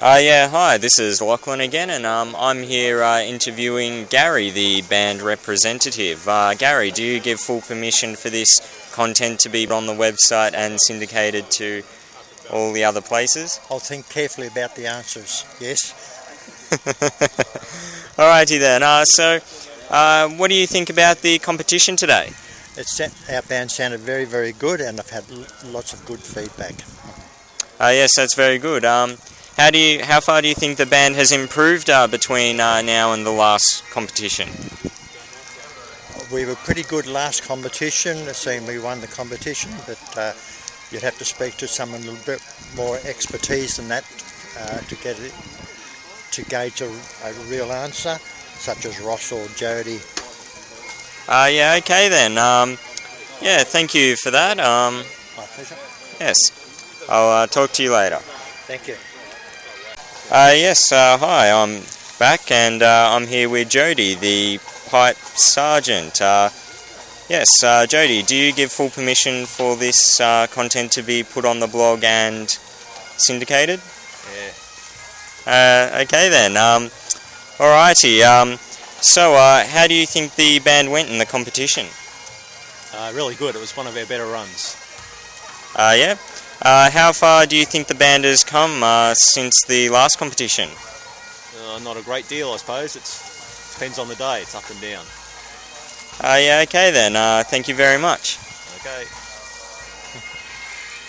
Yeah, hi, this is Lachlan again, and I'm here interviewing Gary, the band representative. Gary, do you give full permission for this content to be on the website and syndicated to all the other places? I'll think carefully about the answers, yes. Alrighty then, what do you think about the competition today? Our band sounded very, very good, and I've had lots of good feedback. Yes, that's very good. How far do you think the band has improved between now and the last competition? We were pretty good last competition, seeing we won the competition, but you'd have to speak to someone a little bit more expertise than that to gauge a real answer, such as Ross or Jody. Yeah, okay then. Yeah, thank you for that. My pleasure. Yes, I'll talk to you later. Thank you. Yes, hi, I'm back and I'm here with Jody, the pipe sergeant. Yes, Jody, do you give full permission for this content to be put on the blog and syndicated? Yeah. Okay then. Alrighty. So, how do you think the band went in the competition? Really good. It was one of our better runs. Yeah. How far do you think the band has come since the last competition? Not a great deal, I suppose. It depends on the day. It's up and down. Yeah, okay then. Thank you very much. Okay.